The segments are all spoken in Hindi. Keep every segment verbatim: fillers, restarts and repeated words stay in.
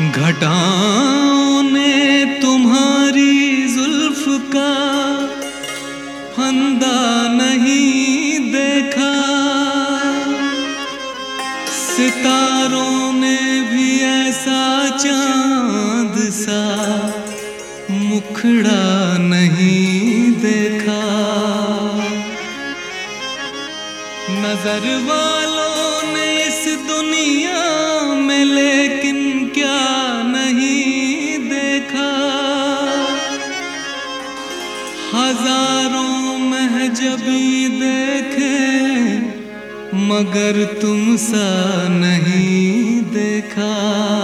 घटाओं ने तुम्हारी जुल्फ का फंदा नहीं देखा, सितारों ने भी ऐसा चांद सा मुखड़ा नहीं देखा। नजर वालों ने इस दुनिया में लेकिन क्या नहीं देखा, हजारों महजबी देखे मगर तुम सा नहीं देखा।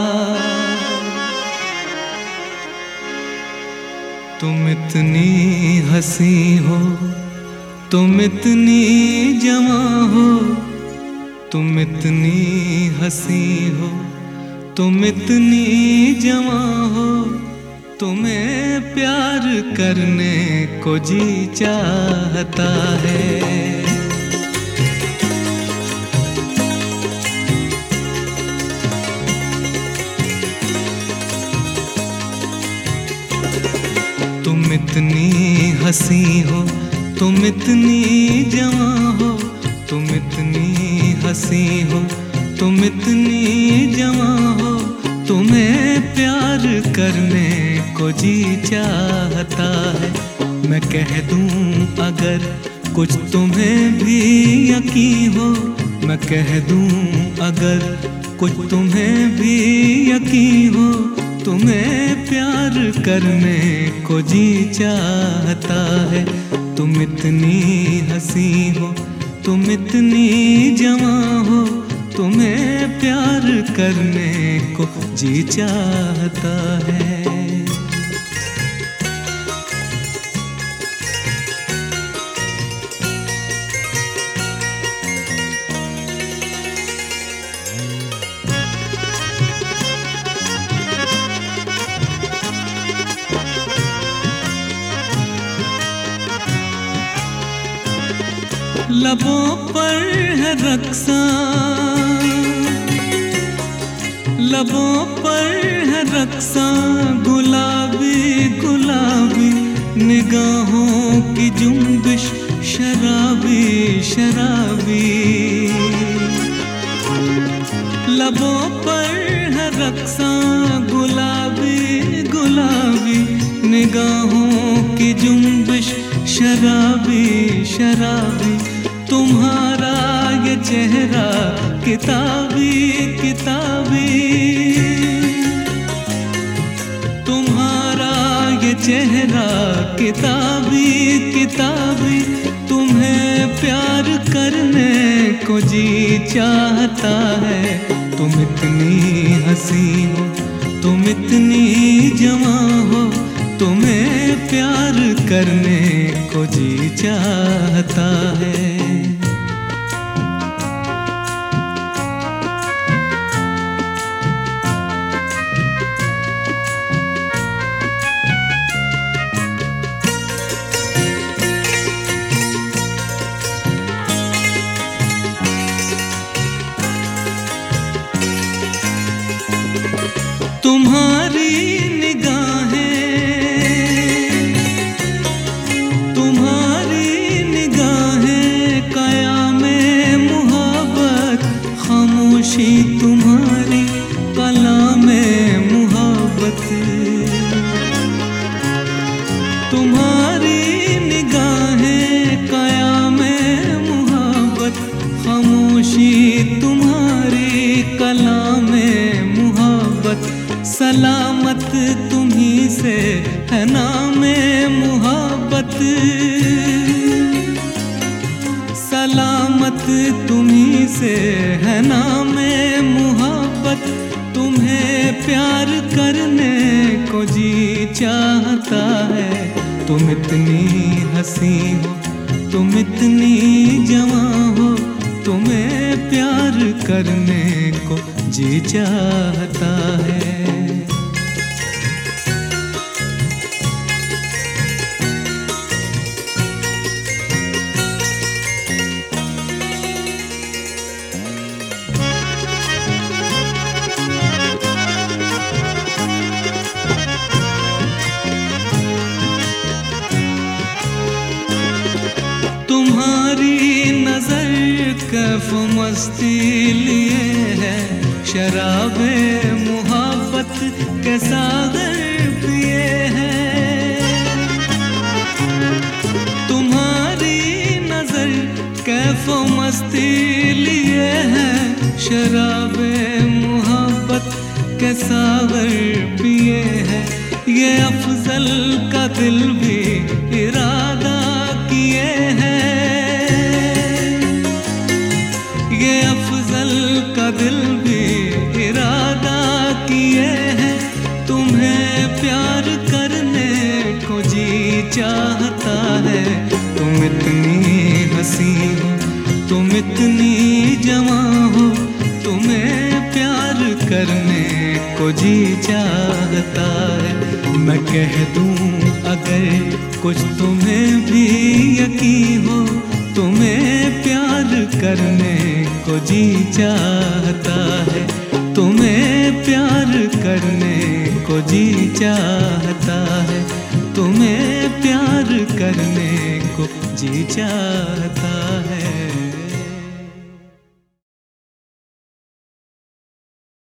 तुम इतनी हंसी हो, तुम इतनी जवां हो, तुम इतनी हंसी हो, तुम इतनी जवां हो, तुम्हें प्यार करने को जी चाहता है। तुम इतनी हंसी हो, तुम इतनी जवां हो, तुम इतनी हंसी हो, तुम इतनी जवां हो, तुम्हें प्यार करने को जी चाहता है। मैं कह दूं अगर कुछ तुम्हें भी यकीन हो, मैं कह दूं अगर कुछ तुम्हें भी यकीन हो, तुम्हें प्यार करने को जी चाहता है। तुम इतनी हंसी हो, तुम इतनी जवां हो, तुम्हें प्यार करने को जी चाहता है। लबों पर है रक्सा, लबों पर है रक्सा, गुलाबी गुलाबी निगाहों की जुम्बिश, शराबी शराबी। लबों पर है रक्सा, गुलाबी गुलाबी निगाहों की जुम्बिश, शराबी शराबी। तुम्हारा ये चेहरा किताबी किताबी, तुम्हारा ये चेहरा किताबी किताबी, तुम्हें प्यार करने को जी चाहता है। तुम इतनी हंसी हो, तुम इतनी जवां हो, तुम्हें प्यार करने को जी चाहता है। तुम्हारी निगाहें, तुम्हारी निगाहें क़यामे मुहब्बत, खामोशी तुम्हारी कलामे मुहब्बत। तुम्हारी निगाहें क़यामे मुहब्बत, खामोशी तुम्हारी कलामे मुहब्बत। सलामत तुम्हीं से है नामे मुहब्बत, सलामत तुम्हीं से है नामे मुहब्बत। तुम्हें प्यार करने को जी चाहता है। तुम इतनी हंसी हो, तुम इतनी जवां हो, तुम्हें प्यार करने को जी चाहता है। कैफ मस्ती लिए है, शराबे मुहब्बत के सागर पिए हैं। तुम्हारी नजर कैफ मस्ती लिए है, शराबे मुहब्बत के सागर पिए हैं। ये अफजल का दिल भी इरादा किए हैं, ये अफजल का दिल भी इरादा किए हैं। तुम्हें प्यार करने को जी चाहता है। तुम इतनी हंसी हो, तुम इतनी जवां हो, तुम्हें प्यार करने को जी चाहता है। मैं कह दूं अगर कुछ तुम्हें भी यकीन हो, तुम्हें प्यार करने को जी चाहता है। तुम्हें प्यार करने को जी चाहता है। तुम्हें प्यार करने को जी चाहता है।